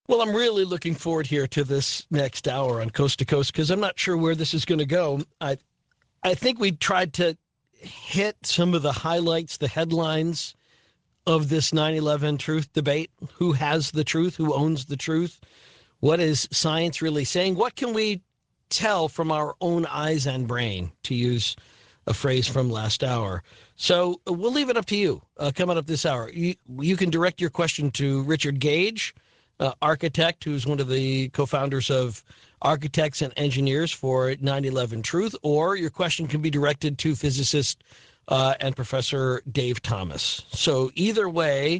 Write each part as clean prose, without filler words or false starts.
Well, I'm really looking forward here to this next hour on Coast to Coast because I'm not sure where this is going to go. I think we tried to hit some of the highlights, the headlines of this 9/11 truth debate. Who has the truth? Who owns the truth? What is science really saying? What can we tell from our own eyes and brain, to use a phrase from last hour? So we'll leave it up to you coming up this hour. You can direct your question to Richard Gage, architect, who's one of the co-founders of Architects and Engineers for 9/11 Truth, or your question can be directed to physicist and Professor Dave Thomas. So either way,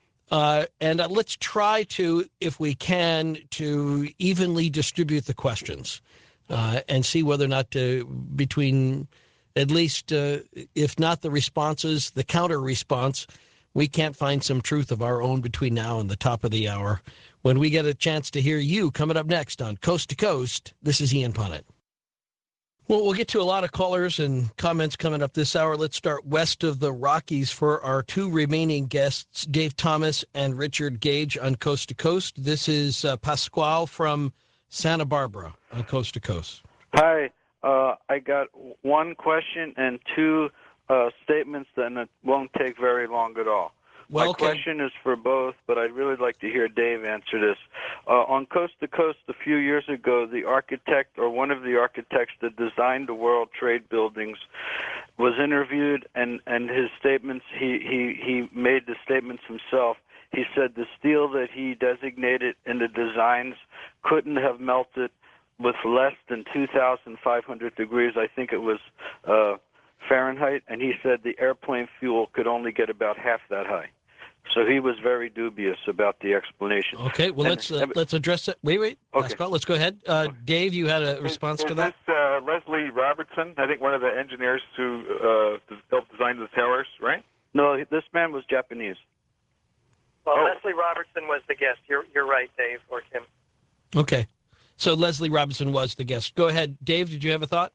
and let's try to, if we can, to evenly distribute the questions and see whether or not between at least, if not the responses, the counter response, we can't find some truth of our own between now and the top of the hour. When we get a chance to hear you coming up next on Coast to Coast, this is Ian Punnett. Well, we'll get to a lot of callers and comments coming up this hour. Let's start west of the Rockies for our two remaining guests, Dave Thomas and Richard Gage on Coast to Coast. This is Pasquale from Santa Barbara on Coast to Coast. Hi. I got one question and two statements, and it won't take very long at all. Well, My question is for both, but I'd really like to hear Dave answer this. On Coast to Coast a few years ago, the architect or one of the architects that designed the World Trade buildings was interviewed, and his statements, he made the statements himself. He said the steel that he designated in the designs couldn't have melted with less than 2,500 degrees. I think it was Fahrenheit, and he said the airplane fuel could only get about half that high. So he was very dubious about the explanation. Okay, well, let's address it. Wait. Okay. Pascal, let's go ahead. Dave, you had a response to that? Is this Leslie Robertson, I think one of the engineers who helped design the towers, right? No, this man was Japanese. Well, Leslie Robertson was the guest. You're right, Dave, or Kim. Okay. So Leslie Robertson was the guest. Go ahead. Dave, did you have a thought?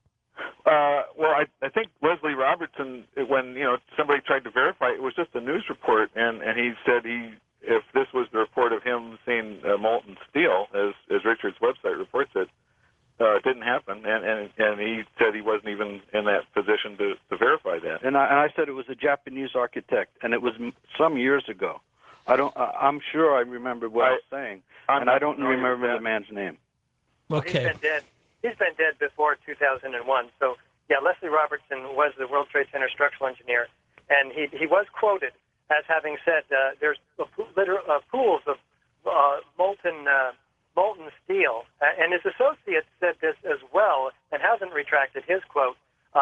Well, I think Leslie Robertson, when somebody tried to verify it, was just a news report, and he said if this was the report of him seeing molten steel, as Richard's website reports it, it didn't happen, and he said he wasn't even in that position to verify that. And I said it was a Japanese architect, and it was some years ago. I'm sure I remember what I was saying, and I don't remember the man's name. Okay. He's been dead before 2001. So, yeah, Leslie Robertson was the World Trade Center structural engineer, and he was quoted as having said there's pools of molten steel. And his associate said this as well and hasn't retracted his quote.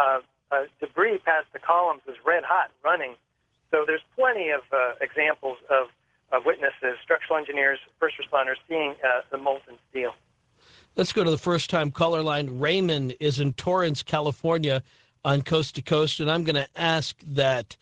Debris past the columns is red hot running. So there's plenty of examples of witnesses, structural engineers, first responders, seeing the molten steel. Let's go to the first-time caller line. Raymond is in Torrance, California on Coast to Coast, and I'm going to ask that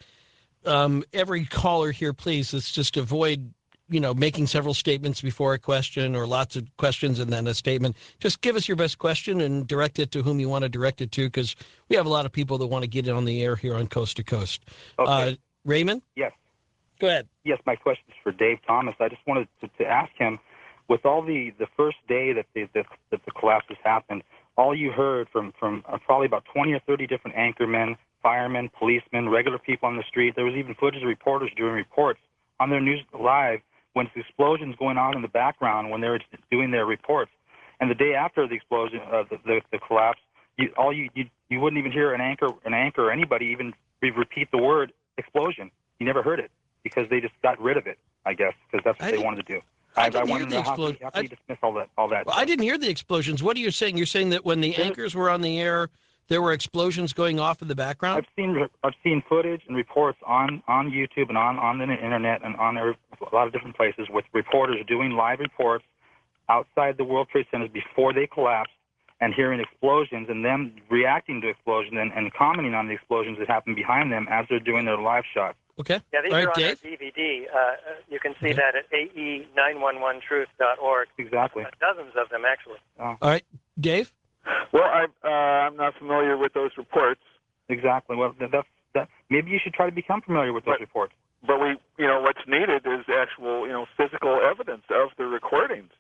every caller here, please, let's just avoid, making several statements before a question or lots of questions and then a statement. Just give us your best question and direct it to whom you want to direct it to, because we have a lot of people that want to get it on the air here on Coast to Coast. Okay. Raymond? Yes. Go ahead. Yes, my question is for Dave Thomas. I just wanted to ask him, with all the first day that the collapses happened, all you heard from probably about 20 or 30 different anchormen, firemen, policemen, regular people on the street. There was even footage of reporters doing reports on their news live when the explosions going on in the background when they were doing their reports. And the day after the explosion, the collapse, you wouldn't even hear an anchor or anybody even repeat the word explosion. You never heard it because they just got rid of it, I guess, because that's what they wanted to do. I want to know how do you dismiss all that. Well, I didn't hear the explosions. What are you saying? You're saying that when the anchors were on the air, there were explosions going off in the background? I've seen footage and reports on YouTube and on the internet and on a lot of different places with reporters doing live reports outside the World Trade Centers before they collapsed and hearing explosions and them reacting to explosions and commenting on the explosions that happened behind them as they're doing their live shots. Okay. Yeah, these all are right, on Dave? our DVD. You can see that at ae911truth.org. Exactly. Dozens of them, actually. All right. Dave? Well, I'm not familiar with those reports. Exactly. Well, maybe you should try to become familiar with those reports. But what's needed is actual, physical evidence of the recordings.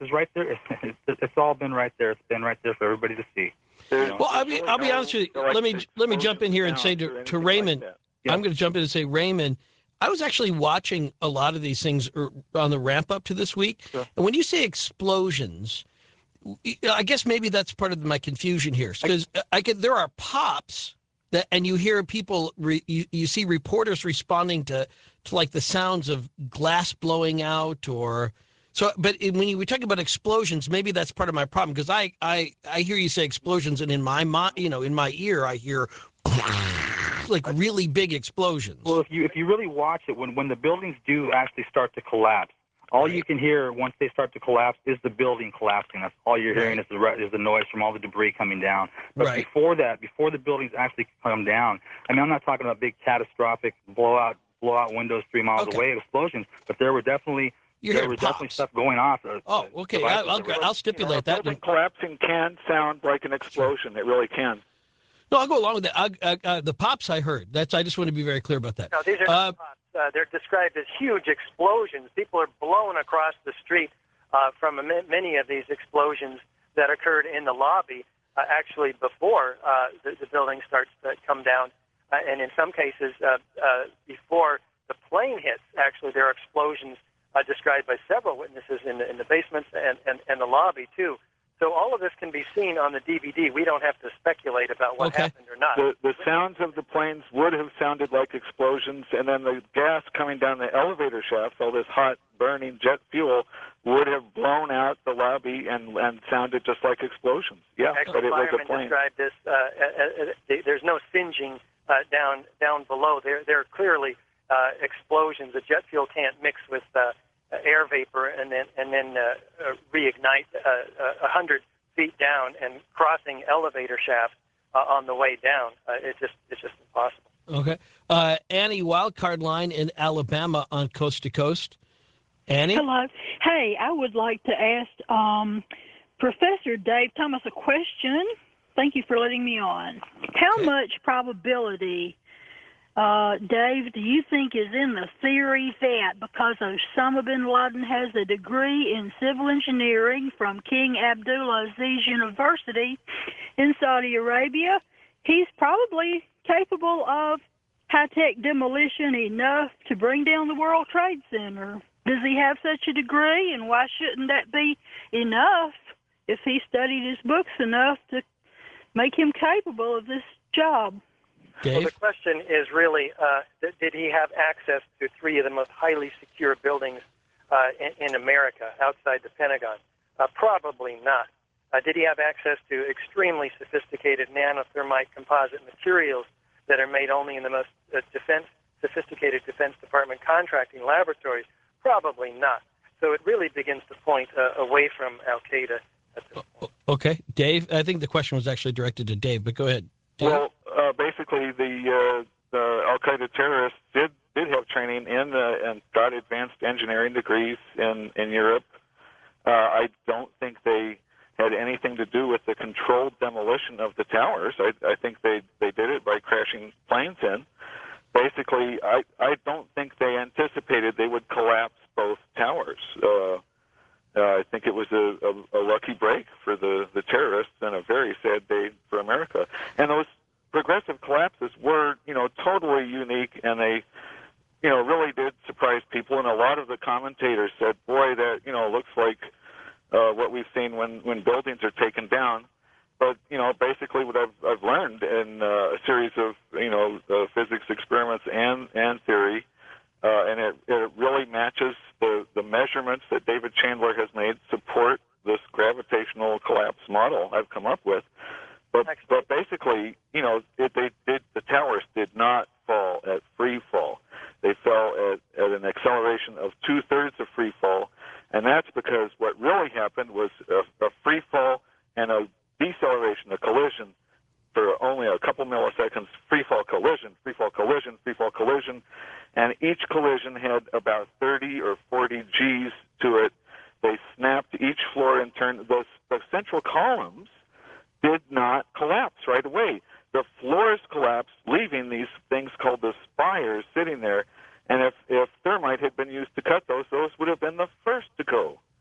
is right there. It's all been right there. It's been right there for everybody to see. Well, I'll be honest with you. Let me jump in here and say to Raymond, I'm going to jump in and say, Raymond, I was actually watching a lot of these things on the ramp up to this week. Sure. And when you say explosions, I guess maybe that's part of my confusion here, because there are pops that, and you hear people, you see reporters responding to like the sounds of glass blowing out or so. But when we talk about explosions, maybe that's part of my problem, because I hear you say explosions, and in my mind, in my ear, I hear like really big explosions. Well, if you really watch it, when the buildings do actually start to collapse, all you can hear once they start to collapse is the building collapsing. That's all you're hearing is the noise from all the debris coming down. But before that, before the buildings actually come down, I mean, I'm not talking about big catastrophic blowout windows 3 miles away explosions, but there were definitely stuff going off. Okay. I'll stipulate that. Building collapsing can sound like an explosion. It really can. No, I'll go along with that. The pops I heard. I just want to be very clear about that. No, these are not pops. They're described as huge explosions. People are blown across the street from many of these explosions that occurred in the lobby, actually before the building starts to come down. And in some cases, before the plane hits, actually, there are explosions described by several witnesses in the basements and the lobby, too. So all of this can be seen on the DVD. We don't have to speculate about what happened or not. The sounds of the planes would have sounded like explosions, and then the gas coming down the elevator shafts, all this hot, burning jet fuel, would have blown out the lobby and sounded just like explosions. Yeah, actually, but it was a firemen plane. described this. There's no singeing down below. There are clearly explosions. The jet fuel can't mix with air vapor and then reignite 100 feet down and crossing elevator shafts on the way down. It's just impossible. Okay. Annie, wildcard line in Alabama on Coast to Coast. Annie? Hello. Hey, I would like to ask Professor Dave Thomas a question. Thank you for letting me on. How much probability, Dave, do you think is in the theory that because Osama bin Laden has a degree in civil engineering from King Abdulaziz University in Saudi Arabia, he's probably capable of high-tech demolition enough to bring down the World Trade Center? Does he have such a degree, and why shouldn't that be enough if he studied his books enough to make him capable of this job? Dave? Well, the question is really, did he have access to 3 of the most highly secure buildings in America outside the Pentagon? Probably not. Did he have access to extremely sophisticated nanothermite composite materials that are made only in the most sophisticated Defense Department contracting laboratories? Probably not. So it really begins to point away from Al-Qaeda at this point. Okay. Dave, I think the question was actually directed to Dave, but go ahead. Dave? Well, basically, the Al-Qaeda terrorists did have training in and got advanced engineering degrees in Europe. I don't think they had anything to do with the controlled demolition of the towers. I think they did it by crashing planes in. Basically, I don't think they anticipated they would collapse both towers. I think it was a lucky break for the terrorists and a very sad day for America. And those progressive collapses were, totally unique, and they, really did surprise people. And a lot of the commentators said, boy, that, looks like what we've seen when buildings are taken down. But, basically what I've learned in a series of, physics experiments and theory, and it really matches the measurements that David Chandler has made support this gravitational collapse model I've come up with. But basically, the towers did not fall at free fall. They fell at an acceleration of 2/3 of free fall, and that's because what really happened was a free fall and a deceleration, a collision for only a couple milliseconds, free fall collision, free fall collision, free fall collision, and each collision had about 30 or 40 Gs to it. They snapped each floor in turn. The central columns did not collapse right away. The floors collapsed, leaving these things called the spires sitting there. And if thermite had been used to cut those would have been the first to go. Actually,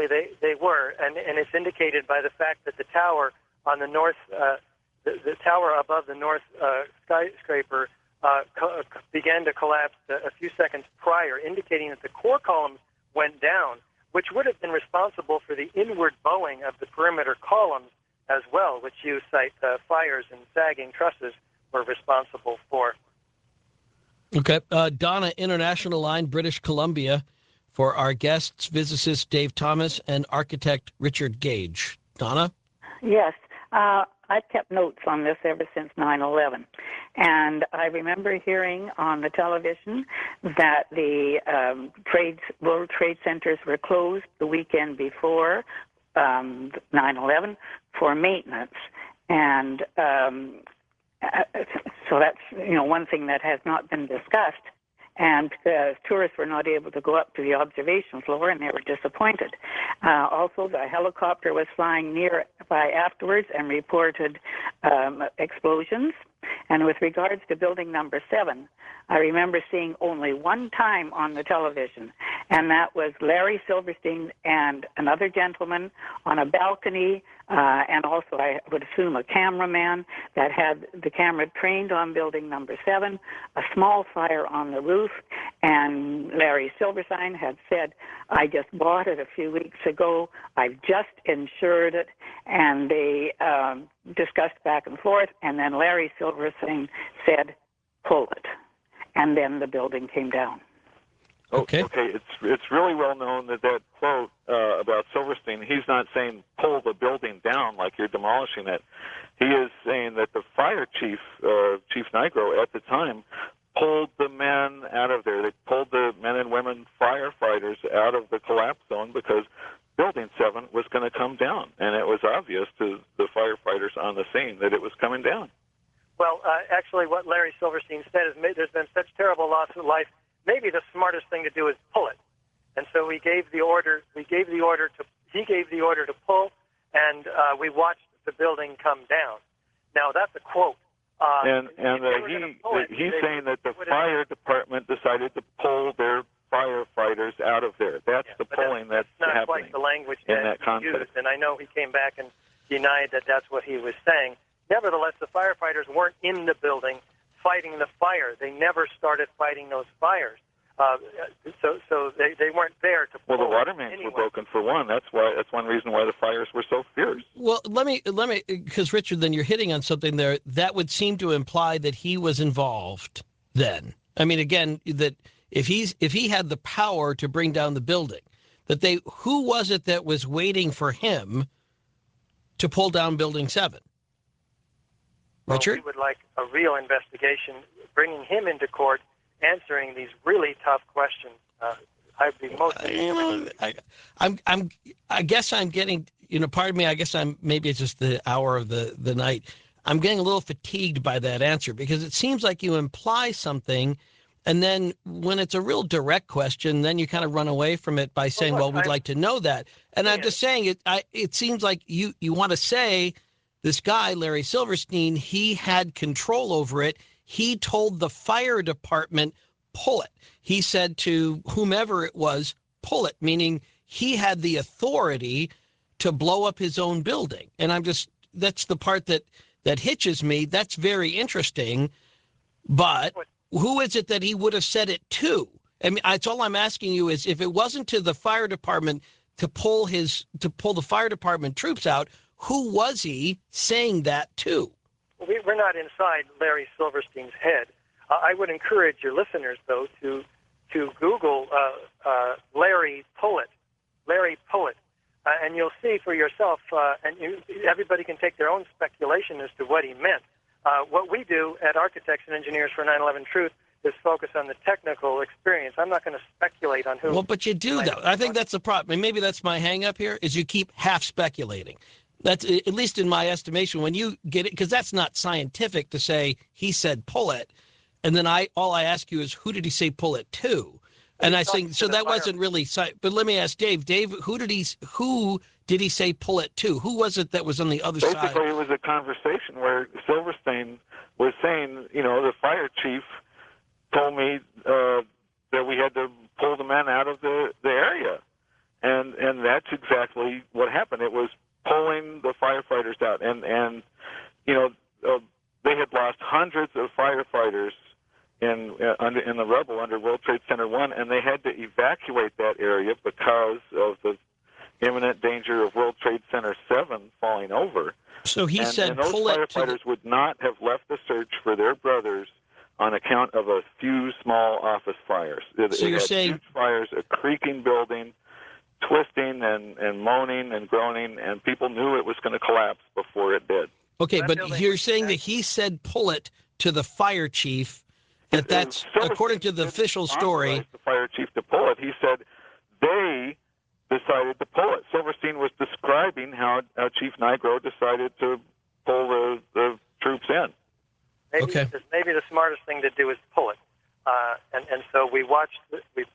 Actually, they were, and it's indicated by the fact that the tower on the north, the tower above the north skyscraper began to collapse a few seconds prior, indicating that the core columns went down, which would have been responsible for the inward bowing of the perimeter columns as well, which you cite fires and sagging trusses were responsible for. Okay. Donna, International Line, British Columbia, for our guests, physicist Dave Thomas and architect Richard Gage. Donna? Yes. I've kept notes on this ever since 9/11. And I remember hearing on the television that the World Trade Centers were closed the weekend before 9/11 for maintenance. And so that's, one thing that has not been discussed. And tourists were not able to go up to the observation floor, and they were disappointed. Also, the helicopter was flying nearby afterwards and reported explosions. And with regards to building number 7, I remember seeing only one time on the television, and that was Larry Silverstein and another gentleman on a balcony, and also I would assume a cameraman that had the camera trained on building number 7, a small fire on the roof, and Larry Silverstein had said, I just bought it a few weeks ago, I've just insured it, and they discussed back and forth, and then Larry Silverstein said, pull it. And then the building came down. Okay. Okay. It's really well known that quote about Silverstein, he's not saying pull the building down like you're demolishing it. He is saying that the fire chief, Chief Nigro, at the time, pulled the men out of there. They pulled the men and women firefighters out of the collapse zone because Building 7 was going to come down, and it was obvious to the firefighters on the scene that it was coming down. Well, actually, what Larry Silverstein said is there's been such terrible loss of life. Maybe the smartest thing to do is pull it. And so he gave the order to pull, and we watched the building come down. Now that's a quote. He's saying that the fire department decided to pull their firefighters out of there. That's the pulling that's not happening quite the language in that that he context. used, and I know he came back and denied that that's what he was saying. Nevertheless, the firefighters weren't in the building fighting the fire. They never started fighting those fires. So they weren't there to pull. Well, the water mains were broken for one. That's one reason why the fires were so fierce. Well, let me, because Richard, then you're hitting on something there that would seem to imply that he was involved then. I mean, again, that if he had the power to bring down the building, who was it that was waiting for him to pull down Building 7? Richard? Well, we would like a real investigation, bringing him into court, answering these really tough questions. I'd be most interested. I guess I'm getting, pardon me, I guess maybe it's just the hour of the night. I'm getting a little fatigued by that answer because it seems like you imply something, and then when it's a real direct question, then you kind of run away from it by saying, we'd like to know that. And I'm just saying it seems like you want to say this guy, Larry Silverstein, he had control over it. He told the fire department, pull it. He said to whomever it was, pull it, meaning he had the authority to blow up his own building. And that's the part that hitches me. That's very interesting. But who is it that he would have said it to? I mean, that's all I'm asking you is if it wasn't to the fire department to pull the fire department troops out, who was he saying that to? We're not inside Larry Silverstein's head. I would encourage your listeners, though, to Google Larry Pullitt, and you'll see for yourself, everybody can take their own speculation as to what he meant. What we do at Architects and Engineers for 9/11 Truth is focus on the technical experience. I'm not going to speculate on who. Well, but you do, though. I think that's the problem. And maybe that's my hang-up here, is you keep half speculating. That's, at least in my estimation, when you get it, because that's not scientific to say he said pull it, and then all I ask you is who did he say pull it to? And I think so that wasn't really. But let me ask Dave. Dave, who did he say pull it to? Who was it that was on the other side? Basically, it was a conversation where Silverstein was saying, the fire chief told me that we had to pull the men out of the area. And that's exactly what happened. It was pulling the firefighters out, and they had lost hundreds of firefighters in the rubble under World Trade Center 1, and they had to evacuate that area because of the imminent danger of World Trade Center 7 falling over. So he said, and those pull it firefighters would not have left the search for their brothers on account of a few small office fires. So you're saying huge fires, a creaking building, twisting and moaning and groaning, and people knew it was going to collapse before it did. Okay, but you're saying that he said pull it to the fire chief, that's according to the official story. The fire chief to pull it. He said they decided to pull it. Silverstein was describing how Chief Nigro decided to pull the troops in. Maybe the smartest thing to do is pull it. And so we watched. They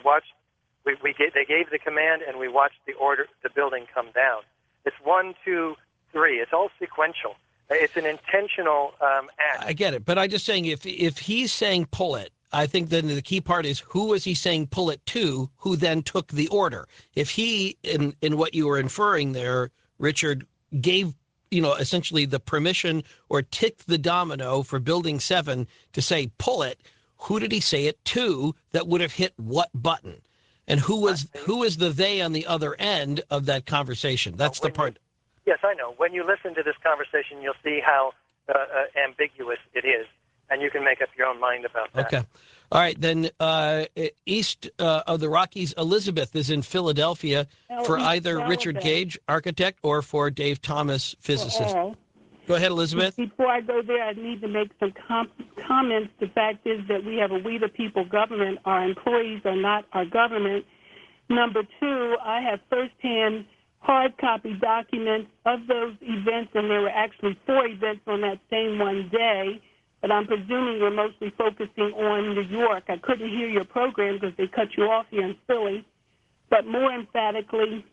gave the command, and we watched the building come down. It's 1, 2, 3. It's all sequential. It's an intentional act. I get it, but I'm just saying if he's saying pull it, I think then the key part is who was he saying pull it to, who then took the order. If he, in what you were inferring there, Richard, gave essentially the permission or ticked the domino for Building 7 to say pull it, who did he say it to that would have hit what button? And who was the they on the other end of that conversation? That's the part. Yes, I know. When you listen to this conversation, you'll see how ambiguous it is, and you can make up your own mind about that. Okay. All right. Then east of the Rockies, Elizabeth is in Philadelphia for either Richard Gage, architect, or for Dave Thomas, physicist. Go ahead, Elizabeth. Before I go there, I need to make some comments. The fact is that we have a we the people government. Our employees are not our government. Number two, I have firsthand hard copy documents of those events, and there were actually 4 events on that same one day, but I'm presuming you're mostly focusing on New York. I couldn't hear your program because they cut you off here in Philly, but more emphatically,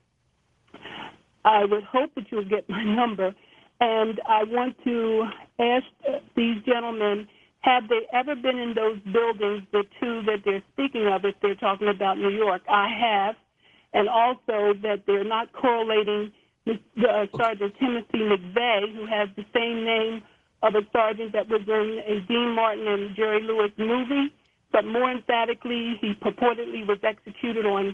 I would hope that you'll get my number, and I want to ask these gentlemen, have they ever been in those buildings, the 2 that they're speaking of, if they're talking about New York? I have. And also that they're not correlating Sergeant Timothy McVeigh, who has the same name of a sergeant that was in a Dean Martin and Jerry Lewis movie, but more emphatically, he purportedly was executed on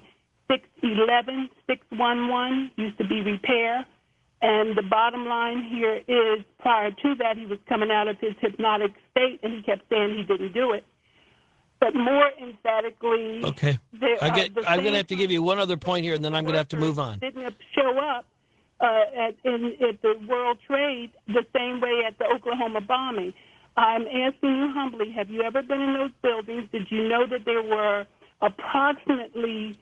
6/11, 6/11, used to be repair. And the bottom line here is, prior to that, he was coming out of his hypnotic state, and he kept saying he didn't do it. But more emphatically, okay. I'm going to have to give you one other point here, and then I'm going to have to move on. Didn't show up at the World Trade the same way at the Oklahoma bombing. I'm asking you humbly, have you ever been in those buildings? Did you know that there were approximately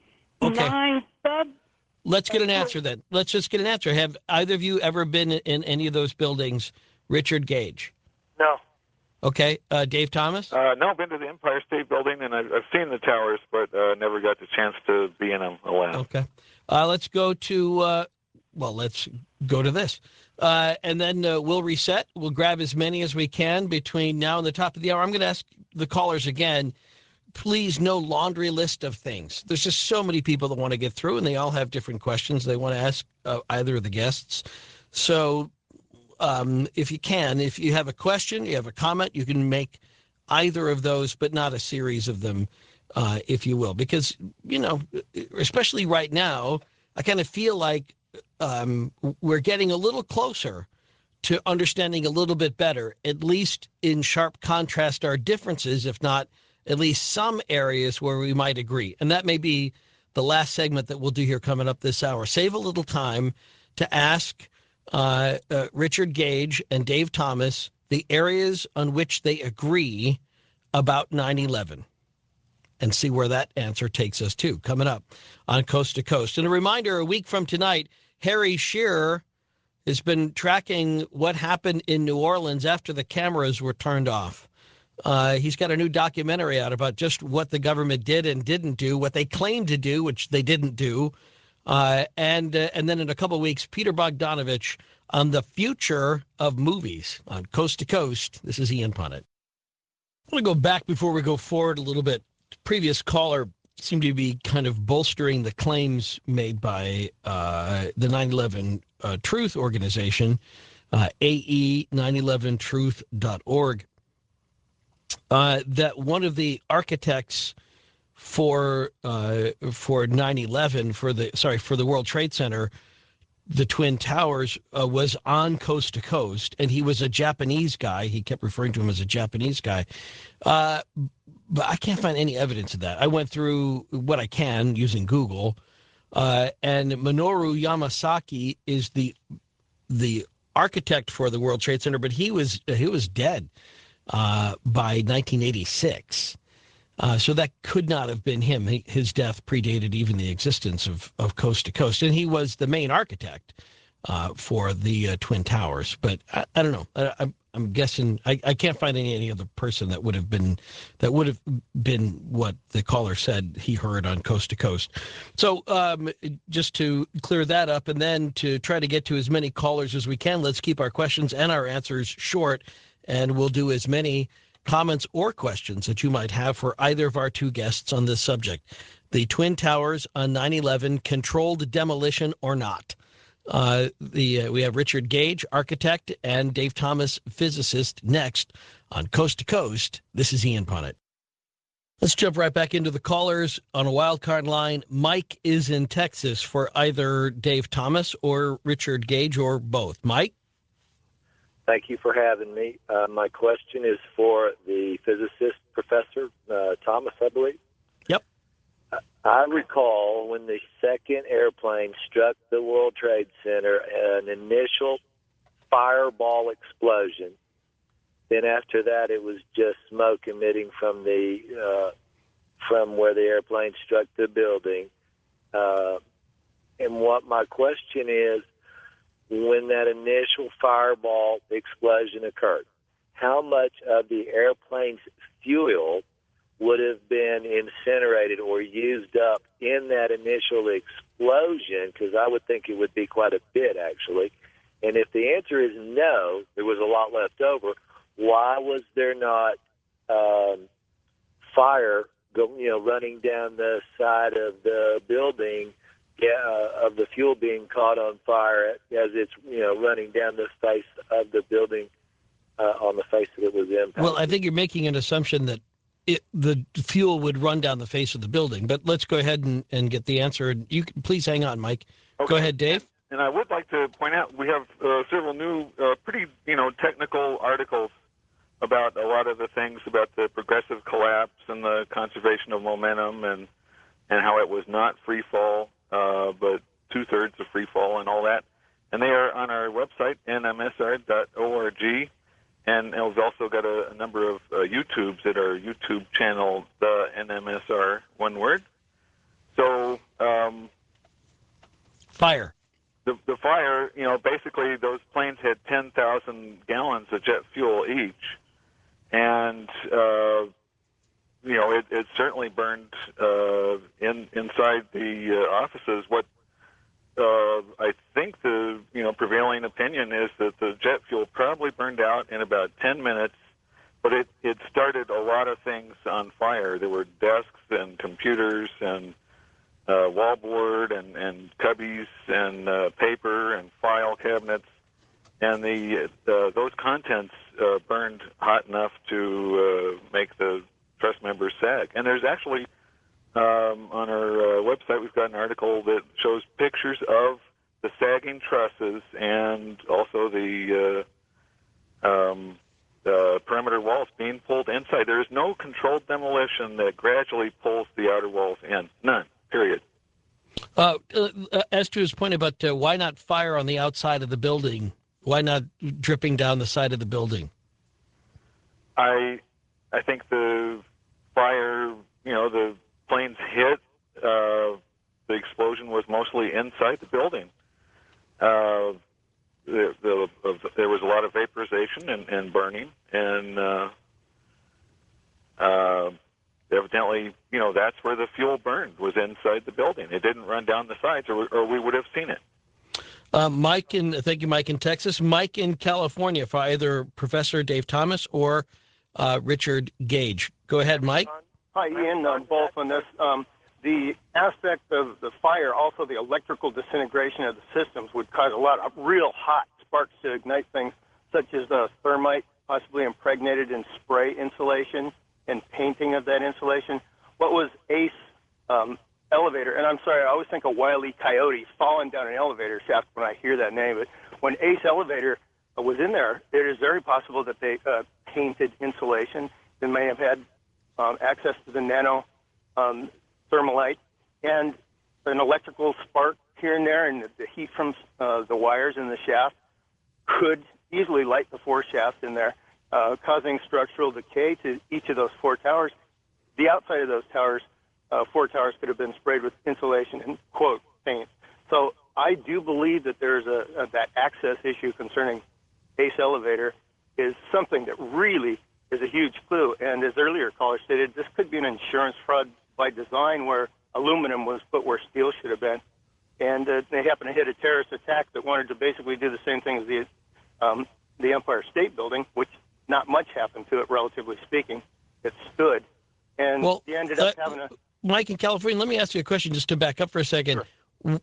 9 subs? Let's get an answer then. Let's just get an answer. Have either of you ever been in any of those buildings, Richard Gage? No. Okay. Dave Thomas? No, I've been to the Empire State Building, and I've seen the towers, but never got the chance to be in them, alas. Okay. Let's go to, let's go to this. And then we'll reset. We'll grab as many as we can between now and the top of the hour. I'm going to ask the callers again, please, no laundry list of things. There's just so many people that want to get through, and they all have different questions they want to ask either of the guests. So if you have a question, you have a comment, you can make either of those, but not a series of them, if you will. Because, especially right now, I kind of feel like we're getting a little closer to understanding a little bit better, at least in sharp contrast our differences, if not at least some areas where we might agree. And that may be the last segment that we'll do here coming up this hour. Save a little time to ask Richard Gage and Dave Thomas the areas on which they agree about 9/11 and see where that answer takes us to, coming up on Coast to Coast. And a reminder, a week from tonight, Harry Shearer has been tracking what happened in New Orleans after the cameras were turned off. He's got a new documentary out about just what the government did and didn't do, what they claimed to do, which they didn't do. And then in a couple of weeks, Peter Bogdanovich on the future of movies on Coast to Coast. This is Ian Punnett. I want to go back before we go forward a little bit. Previous caller seem to be kind of bolstering the claims made by the 9/11 Truth Organization, AE911truth.org, that one of the architects for 9/11 for the World Trade Center, the Twin Towers, was on Coast to Coast, and he was a Japanese guy. He kept referring to him as a Japanese guy. But I can't find any evidence of that. I went through what I can using Google, and Minoru Yamasaki is the architect for the World Trade Center, but he was dead by 1986. So that could not have been him. His death predated even the existence of Coast to Coast, and he was the main architect for the Twin Towers. But I don't know. I'm guessing I can't find any other person that would have been what the caller said he heard on Coast to Coast. So just to clear that up, and then to try to get to as many callers as we can, let's keep our questions and our answers short, and we'll do as many comments or questions that you might have for either of our two guests on this subject. The Twin Towers on 9/11, controlled demolition or not? We have Richard Gage, architect, and Dave Thomas, physicist, next on Coast to Coast. This is Ian Punnett. Let's jump right back into the callers on a wild card line. Mike is in Texas for either Dave Thomas or Richard Gage or both. Mike? Thank you for having me. My question is for the physicist, Professor Thomas, I believe. Yep. I recall when the second airplane struck the World Trade Center, an initial fireball explosion. Then after that, it was just smoke emitting from where the airplane struck the building. And what my question is, when that initial fireball explosion occurred, how much of the airplane's fuel would have been incinerated or used up in that initial explosion? Because I would think it would be quite a bit, actually. And if the answer is no, there was a lot left over, why was there not fire running down the side of the building, of the fuel being caught on fire as it's running down the face of the building on the face that it was impacted? Well, I think you're making an assumption that the fuel would run down the face of the building, but let's go ahead and get the answer. You can, please hang on, Mike. Okay. Go ahead, Dave. And I would like to point out we have several new, pretty technical articles about a lot of the things about the progressive collapse and the conservation of momentum and how it was not free fall, but 2/3 of free fall and all that. And they are on our website, nmsr.org. And we've also got a number of YouTubes at our YouTube channel, the NMSR, one word. So fire. The fire, basically those planes had 10,000 gallons of jet fuel each. And, it certainly burned inside the offices. What I think the prevailing opinion is that the jet fuel probably burned out in about 10 minutes, but it started a lot of things on fire. There were desks and computers and wallboard and cubbies and paper and file cabinets, and those contents burned hot enough to make the truss members sag. And there's actually on our website, we've got an article that shows pictures of the sagging trusses and also the perimeter walls being pulled inside. There is no controlled demolition that gradually pulls the outer walls in. None, period. As to his point about why not fire on the outside of the building, why not dripping down the side of the building? I think the fire, the planes hit, the explosion was mostly inside the building. There was a lot of vaporization and burning, and evidently, that's where the fuel burned, was inside the building. It didn't run down the sides, or we would have seen it. Thank you, Mike in Texas. Mike in California for either Professor Dave Thomas or Richard Gage. Go ahead, Mike. Hi, Ian. Both on this. the aspect of the fire, also the electrical disintegration of the systems, would cause a lot of real hot sparks to ignite things, such as thermite, possibly impregnated in spray insulation and painting of that insulation. What was ACE elevator, and I'm sorry, I always think of Wile E. Coyote falling down an elevator shaft when I hear that name, but when ACE elevator was in there, it is very possible that they painted insulation. They may have had access to the nano thermalite and an electrical spark here and there, and the heat from the wires in the shaft could easily light the 4 shafts in there, causing structural decay to each of those 4 towers. The outside of those towers, 4 towers, could have been sprayed with insulation and, quote, paint. So I do believe that there's that access issue concerning ACE elevator is something that really is a huge clue. And as earlier callers stated, this could be an insurance fraud by design where aluminum was put where steel should have been. And they happened to hit a terrorist attack that wanted to basically do the same thing as the Empire State Building, which not much happened to it, relatively speaking. It stood. And they ended up having a... Mike in California, let me ask you a question just to back up for a second. Sure.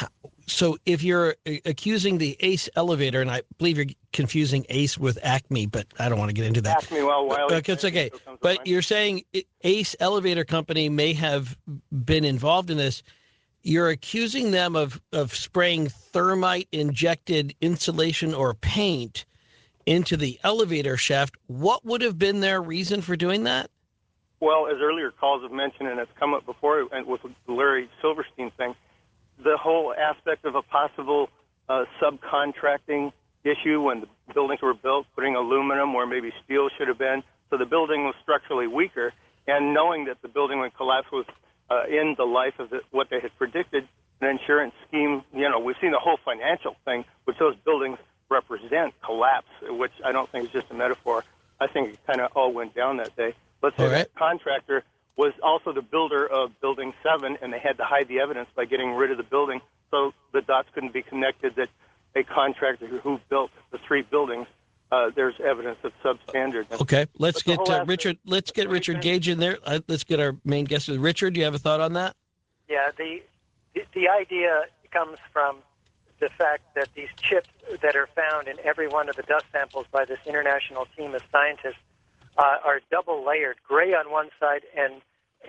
So if you're accusing the ACE elevator, and I believe you're confusing ACE with Acme, but I don't want to get into that. Acme, well, it's okay. But you're saying ACE elevator company may have been involved in this. You're accusing them of spraying thermite-injected insulation or paint into the elevator shaft. What would have been their reason for doing that? Well, as earlier calls have mentioned, and it's come up before and with the Larry Silverstein thing, the whole aspect of a possible subcontracting issue when the buildings were built, putting aluminum where maybe steel should have been, so the building was structurally weaker, and knowing that the building would collapse was in the life of what they had predicted, an insurance scheme. We've seen the whole financial thing, which those buildings represent, collapse, which I don't think is just a metaphor. I think it kind of all went down that day. Let's say that contractor was also the builder of Building 7, and they had to hide the evidence by getting rid of the building, so the dots couldn't be connected that a contractor who built the 3 buildings, there's evidence of substandard. Okay, let's get Richard. Let's get Richard Gage in there. Let's get our main guest. Richard, do you have a thought on that? Yeah, the idea comes from the fact that these chips that are found in every one of the dust samples by this international team of scientists are double layered, gray on one side and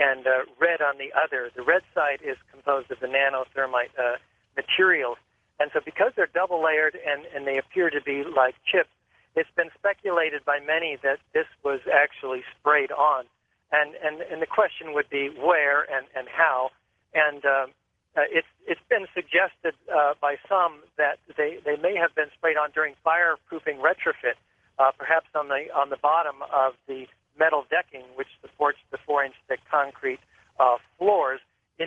red on the other. The red side is composed of the nanothermite materials. And so because they're double layered and they appear to be like chips, it's been speculated by many that this was actually sprayed on. And the question would be where and how. And it's been suggested by some that they may have been sprayed on during fireproofing retrofit. Perhaps on the bottom of the metal decking, which supports the 4-inch thick concrete floors.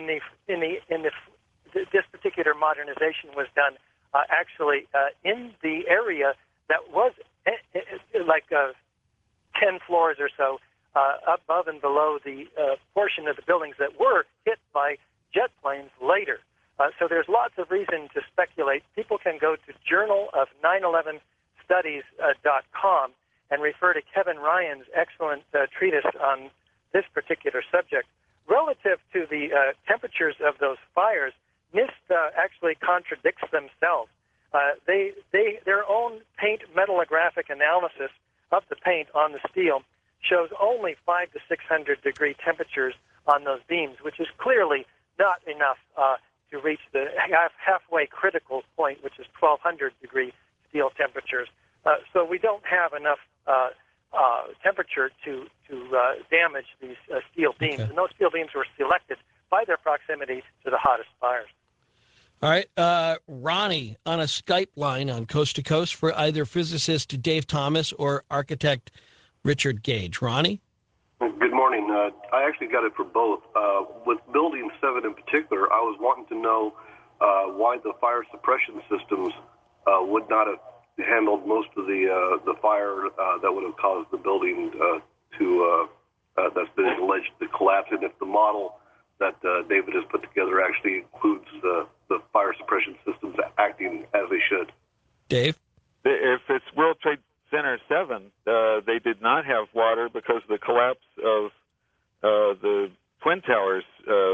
This particular modernization was done actually in the area that was like 10 floors or so above and below the portion of the buildings that were hit by jet planes later. So there's lots of reason to speculate. People can go to Journal of 9/11 Studies.com and refer to Kevin Ryan's excellent treatise on this particular subject. Relative to the temperatures of those fires, NIST actually contradicts themselves. Their own paint metallographic analysis of the paint on the steel shows only 500 to 600 degree temperatures on those beams, which is clearly not enough to reach the halfway critical point, which is 1,200 degree steel temperatures. So we don't have enough temperature to damage these steel beams. Okay. And those steel beams were selected by their proximity to the hottest fires. All right. Ronnie on a Skype line on Coast to Coast for either physicist Dave Thomas or architect Richard Gage. Ronnie? Good morning. I actually got it for both. With Building 7 in particular, I was wanting to know why the fire suppression systems would not have handled most of the fire that would have caused the building that's been alleged to collapse, and if the model that David has put together actually includes the fire suppression systems acting as they should. Dave? If it's World Trade Center 7, they did not have water because the collapse of the Twin Towers sort of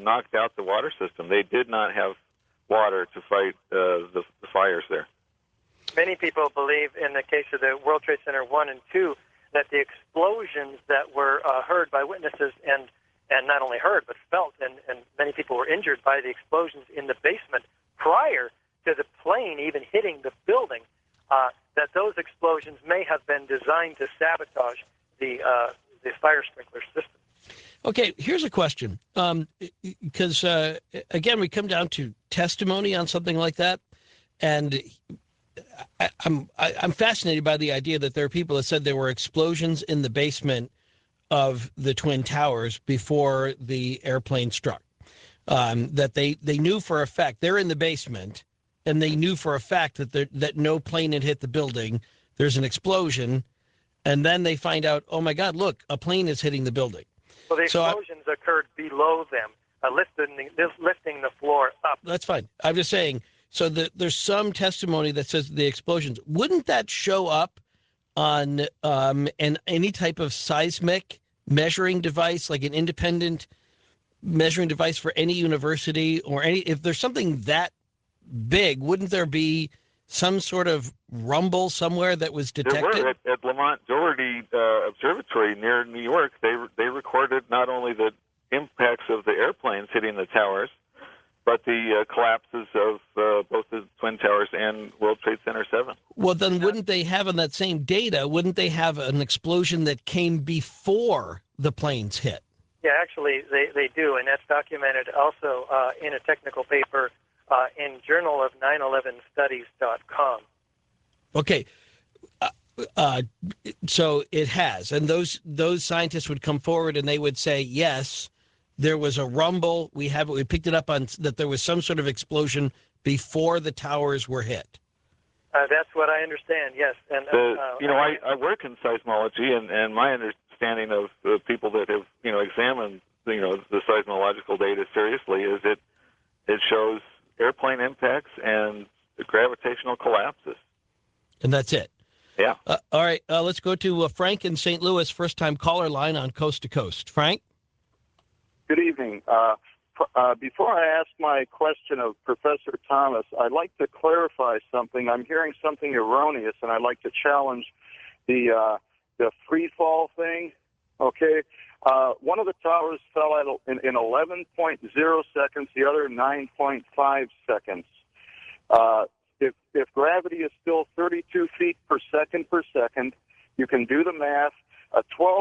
knocked out the water system. They did not have water to fight the fires there. Many people believe, in the case of the World Trade Center 1 and 2, that the explosions that were heard by witnesses and not only heard but felt, and many people were injured by the explosions in the basement prior to the plane even hitting the building, that those explosions may have been designed to sabotage the fire sprinkler system. Okay, here's a question. Because, again, we come down to testimony on something like that. And I'm fascinated by the idea that there are people that said there were explosions in the basement of the Twin Towers before the airplane struck. That they knew for a fact, they're in the basement, and they knew for a fact that no plane had hit the building. There's an explosion, and then they find out, oh, my God, look, a plane is hitting the building. Well, the explosions occurred below them, lifting the floor up. That's fine. I'm just saying, so there's some testimony that says the explosions. Wouldn't that show up on any type of seismic measuring device, like an independent measuring device for any university or if there's something that big, wouldn't there be some sort of rumble somewhere that was detected? There were at Lamont Doherty Observatory near New York. They recorded not only the impacts of the airplanes hitting the towers, but the collapses of both the Twin Towers and World Trade Center 7. Well, then wouldn't they have on that same data, wouldn't they have an explosion that came before the planes hit? Yeah, actually, they do, and that's documented also in a technical paper in Journal of 9/11studies.com. Okay. So it has, and those scientists would come forward and they would say, yes, there was a rumble. We picked it up on that there was some sort of explosion before the towers were hit. That's what I understand. Yes, and I work in seismology, and my understanding of the people that have examined the seismological data seriously is it shows airplane impacts and the gravitational collapses. And that's it. Yeah. All right. Let's go to Frank in St. Louis, first-time caller line on Coast to Coast. Frank? Good evening. Before I ask my question of Professor Thomas, I'd like to clarify something. I'm hearing something erroneous, and I'd like to challenge the free fall thing. Okay. One of the towers fell in 11.0 seconds, the other 9.5 seconds. If gravity is still 32 feet per second, you can do the math. A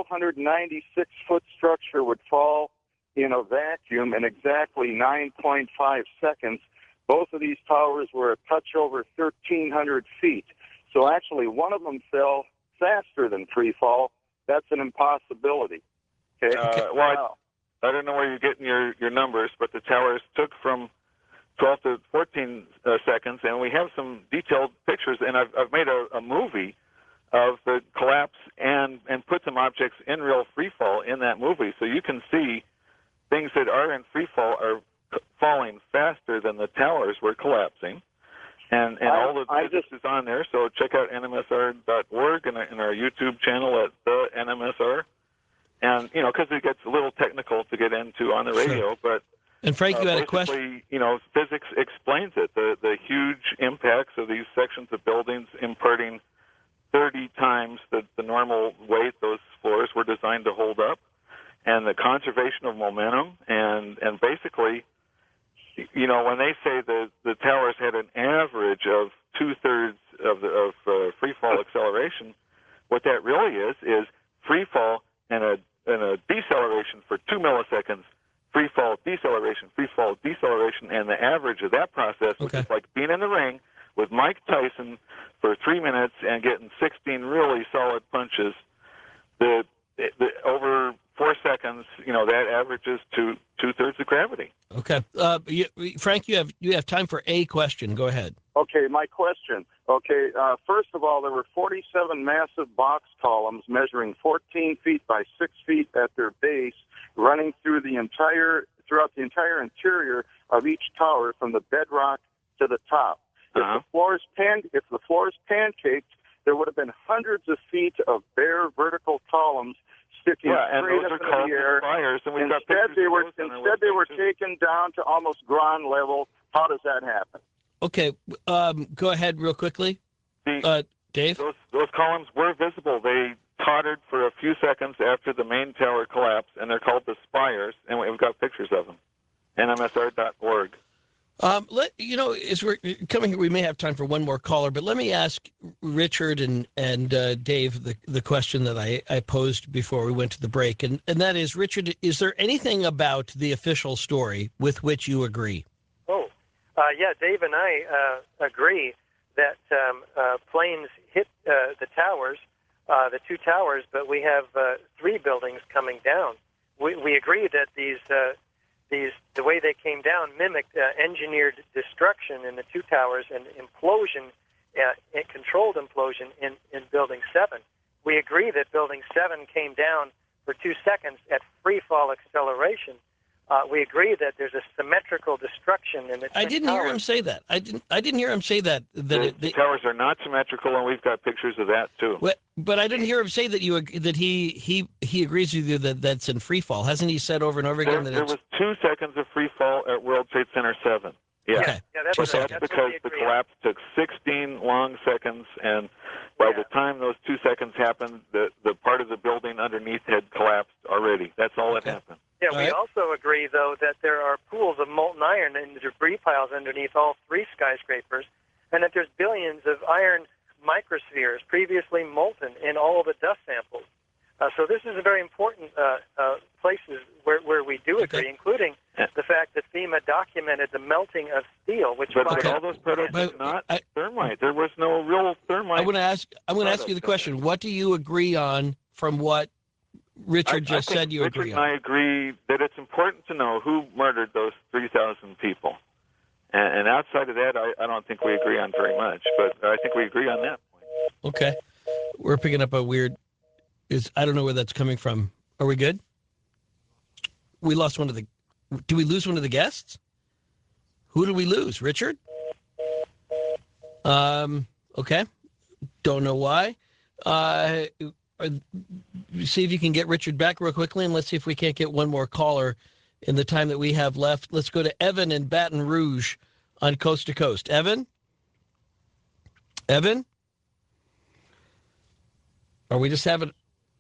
1,296-foot structure would fall in a vacuum in exactly 9.5 seconds. Both of these towers were a touch over 1,300 feet. So actually, one of them fell faster than free fall. That's an impossibility. Okay. Well, I don't know where you're getting your numbers, but the towers took from 12 to 14 seconds, and we have some detailed pictures, and I've made a movie of the collapse and put some objects in real free fall in that movie, so you can see things that are in free fall are falling faster than the towers were collapsing, and all the physics is on there. So check out nmsr.org and our YouTube channel at the NMSR, and because it gets a little technical to get into on the radio, but. And Frank, you had a question. Physics explains it. The huge impacts of these sections of buildings imparting 30 times the normal weight those floors were designed to hold up, and the conservation of momentum, and basically, when they say the towers had an average of 2/3 of free fall acceleration, what that really is free fall and a deceleration for 2 milliseconds. Free fall, deceleration, and the average of that process, which is like being in the ring with Mike Tyson for 3 minutes and getting 16 really solid punches. The over 4 seconds, that averages to 2/3 of gravity. Okay, Frank, you have time for a question. Go ahead. Okay, my question. Okay, first of all, there were 47 massive box columns measuring 14 feet by 6 feet at their base, running throughout the entire interior of each tower from the bedrock to the top. If the floor is pancaked, there would have been hundreds of feet of bare vertical columns sticking Yeah, and straight those up are into called the air. spires, and we've got Instead, pictures they of were those on our instead they were website, too. taken down to almost ground level. How does that happen? Okay, go ahead real quickly, Dave. Those columns were visible. They tottered for a few seconds after the main tower collapsed, and they're called the spires, and we've got pictures of them. NMSR.org. As we're coming here, we may have time for one more caller, but let me ask Richard and Dave the question that I posed before we went to the break, and that is, Richard, is there anything about the official story with which you agree? Yeah, Dave and I agree that planes hit the towers, the two towers, but we have three buildings coming down. We agree that the way they came down mimicked engineered destruction in the two towers and implosion, controlled implosion in Building 7. We agree that Building 7 came down for 2 seconds at free fall acceleration. We agree that there's a symmetrical destruction in the I didn't hear him say that. I didn't hear him say that. The towers are not symmetrical, and we've got pictures of that too. But I didn't hear him say that he agrees with you that that's in free fall. Hasn't he said over and over again that there was 2 seconds of free fall at World Trade Center 7? Yeah, okay. That's because the collapse took 16 long seconds, and by the time those 2 seconds happened, the part of the building underneath had collapsed already. That's all that happened. Yeah, we also agree, though, that there are pools of molten iron and debris piles underneath all three skyscrapers, and that there's billions of iron microspheres previously molten in all the dust samples. So this is a very important places where we do agree, including the fact that FEMA documented the melting of steel, which but all those prototypes not thermite. There was no real thermite. I'm going to ask you the question. What do you agree on from what Richard just said you agree on? I agree that it's important to know who murdered those 3,000 people. And outside of that, I don't think we agree on very much, but I think we agree on that point. Okay. We're picking up a weird... I don't know where that's coming from. Are we good? We lost one of the... Do we lose one of the guests? Who did we lose? Richard? Okay. Don't know why. See if you can get Richard back real quickly, and let's see if we can't get one more caller in the time that we have left. Let's go to Evan in Baton Rouge on Coast to Coast. Evan? Are we just having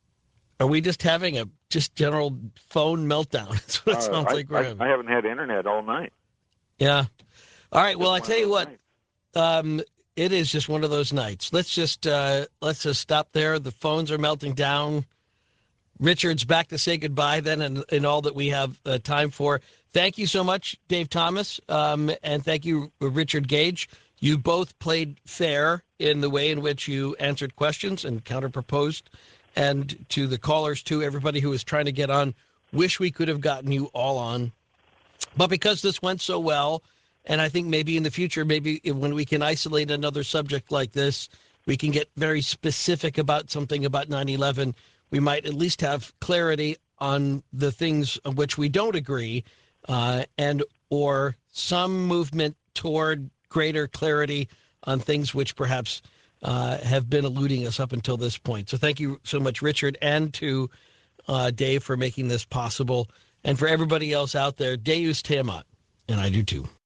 a general phone meltdown? That's what it sounds like we're having. I haven't had internet all night. Yeah. All right. Well, I tell you what, it is just one of those nights. Let's just stop there. The phones are melting down. Richard's back to say goodbye then, and all that we have time for. Thank you so much, Dave Thomas, and thank you, Richard Gage. You both played fair in the way in which you answered questions and counter-proposed. And to the callers, too, everybody who was trying to get on, wish we could have gotten you all on. But because this went so well, and I think maybe in the future, maybe when we can isolate another subject like this, we can get very specific about something about 9/11. We might at least have clarity on the things on which we don't agree, and or some movement toward greater clarity on things which perhaps have been eluding us up until this point. So thank you so much, Richard, and to Dave for making this possible. And for everybody else out there, Deus te amat, and I do too.